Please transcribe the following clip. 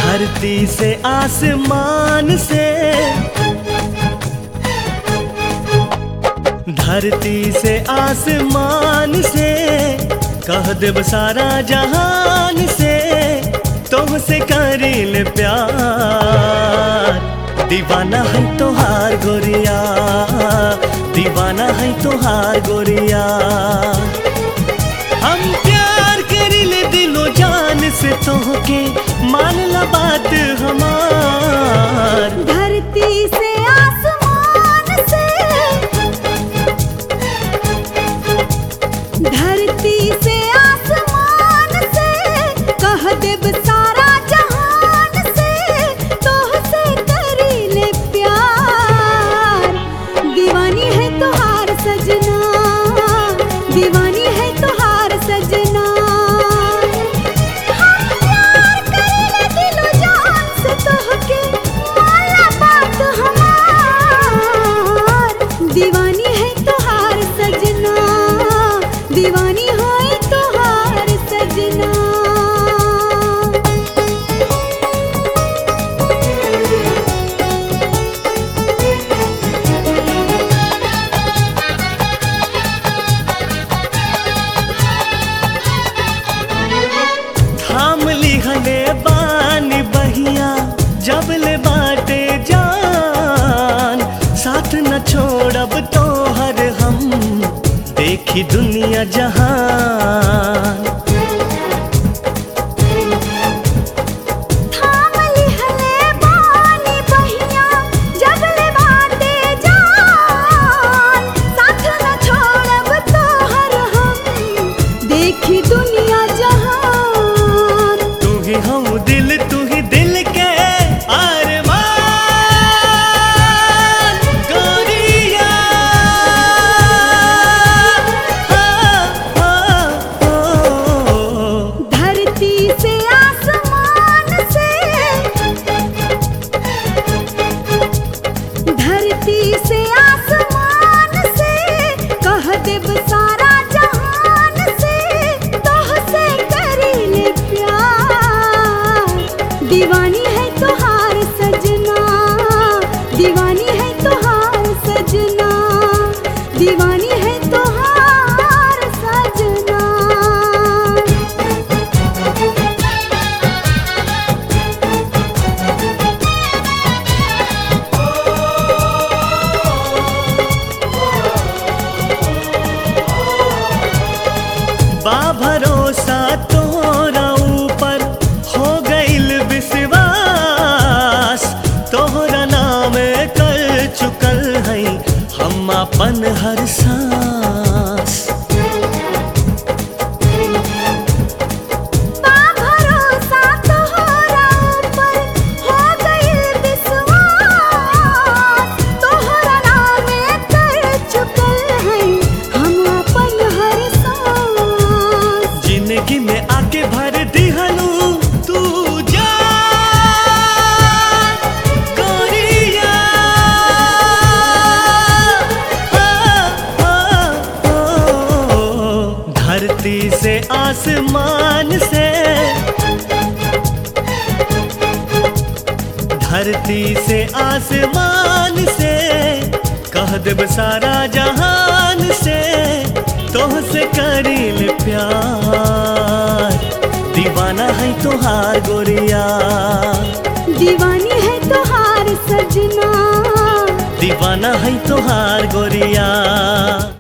धरती से आसमान से, धरती से आसमान से कह देब सारा जहान से, तुमसे करील प्यार। दीवाना है तोहार गोरिया, दीवाना है तोहार गोरिया। हम प्यार करीले दिलो जान से, तोहके मान ला बात हमार। धरती से आसमान से, धरती से आसमान से कह देब सारा जहान से, तोहसे करीले प्यार। दीवानी है तोहार सजना, दीवानी है तोहार सजना। हम प्यार करीले दिलो जान से, तोहके माला बात हमार। दीवानी है तोहार सजना, दीवानी है तोहार सजना। थाम लिहले बानी बहिया जब ले बाटे जान, साथ न छोड़ब तोहर हम, देखी दुनिया जहान। थाम लिहले बानी बहिया जब ले बाटे जान, साथ न छोड़ब तोहर हम, देखी दुनिया जहान। तू ही हम दिल, तू ही दिल के अरमान गोरिया। धरती से आसमान से, धरती से आसमान से कह देब सारा जहान से, तोहसे करीले प्यार। दीवानी है तोहार सजना, दीवानी है तोहार सजना, दीवानी है तोहार सजना। बा भरोसा तोहरा ऊपर हो गइल विश्वास, तोहरा नाम कर चुकल है हम अपन हर सांस। बा भरोसा तोहरा ऊपर हो गइल विश्वास, तोहरा नामे कर चुकल है हम अपन हर सांस। जिंदगी में आके भर दिहलू तू जान गोरिया। धरती से आसमान से, धरती से आसमान से कह देब सारा जहान से, तोहसे करील प्यार। दीवाना है तोहार गोरिया, दीवानी है तोहार सजना, दीवाना है तोहार गोरिया।